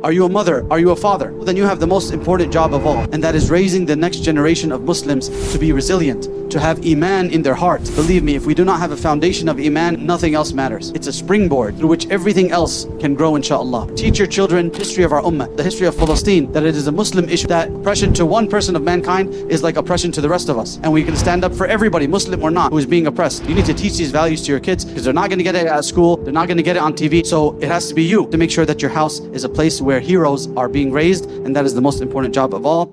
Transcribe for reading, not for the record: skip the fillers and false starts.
Are you a mother? Are you a father? Well, then you have the most important job of all, and that is raising the next generation of Muslims to be resilient, to have Iman in their hearts. Believe me, if we do not have a foundation of Iman, nothing else matters. It's a springboard through which everything else can grow, inshallah. Teach your children history of our ummah, the history of Palestine, that it is a Muslim issue, that oppression to one person of mankind is like oppression to the rest of us. And we can stand up for everybody, Muslim or not, who is being oppressed. You need to teach these values to your kids, because they're not going to get it at school, they're not going to get it on TV. So it has to be you to make sure that your house is a place where heroes are being raised, and that is the most important job of all.